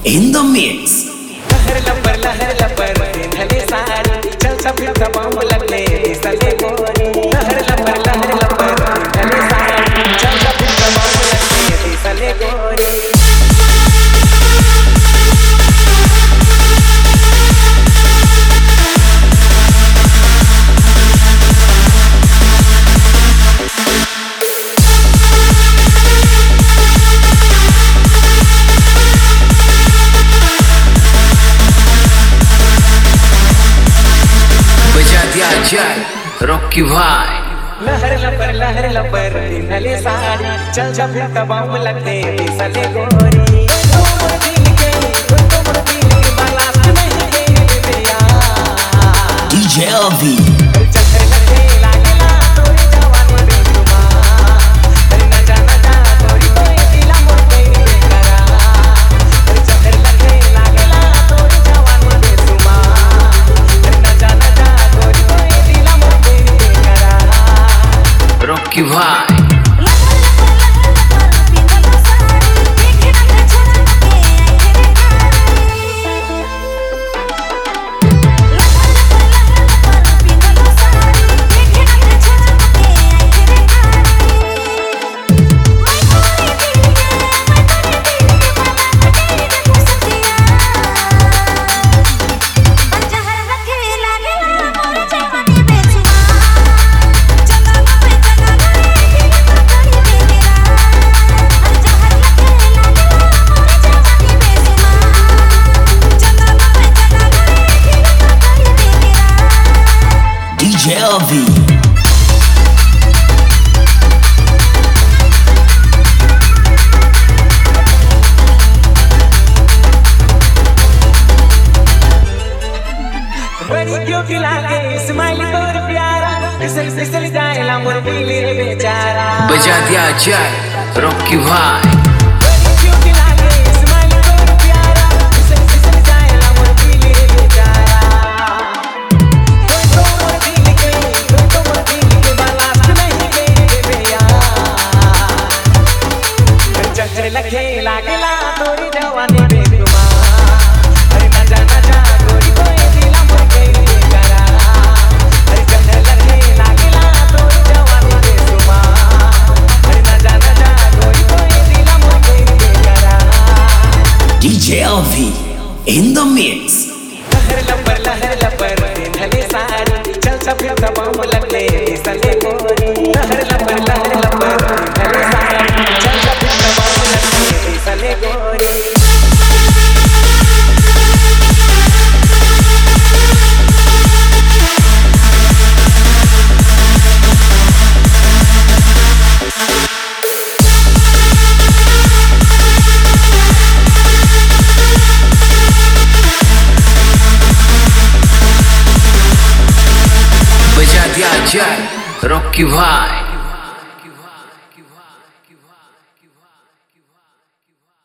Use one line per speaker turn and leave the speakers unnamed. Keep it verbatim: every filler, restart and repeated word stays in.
in the mix.
लहर लपर लहर लपर धले सारी चल सफेद दबाव लगने दिसले गोरी लहर लपर लहर लपर धले सारी चल सफेद दबाव लगने दिसले गोरी
रॉकी भाई
लहर लपर लहर लपर धले सारी चल सफेद दबाव लगने दिसले गोरी तुम दिल के तुम दिल के बालास्ट नहीं के दिया
डीजे अभी
चक्कर लगे लागला तोरी जवानी बेसुमा अरे ना जाना जा तोरी कोई दिला मोर कोई बेकरा अरे चक्कर लगे लागला तोरी जवानी बेसुमा अरे ना जाना जा तोरी कोई दिला मोर कोई बेकरा
रॉकी भाई डीजे अभी
बड़ी क्यूट लागे स्माइल तोर प्यारा फिसल फिसल जाएला मोर दिल रे बेचारा
बजा दिया जाए रॉकी भाई
बड़ी क्यूट लागे स्माइल तोर प्यारा फिसल फिसल जाएला मोर दिल रे बेचारा कोई तो मोर दिल के कोई तो मोर दिल के बालास्ट नहीं के बेया चक्कर लगे लागला तोरी जवानी बेगुमा अरे ना जा ना जा तोरी कोई दिला मोर कोई बेकरा अरे चक्कर लगे लागला तोरी जवानी बेगुमा अरे ना जा ना जा तोरी कोई दिला मोर कोई बेकरा
डीजे अभी in the mix.
लहर लपर लहर लपर धले सारी चल सफेद दबाव लगने दिसले गोरी लहर लपर लहर लपर धले सारी चल सफेद दबाव लगने दिसले गोरी
बजा दिया जाए रॉकी भाई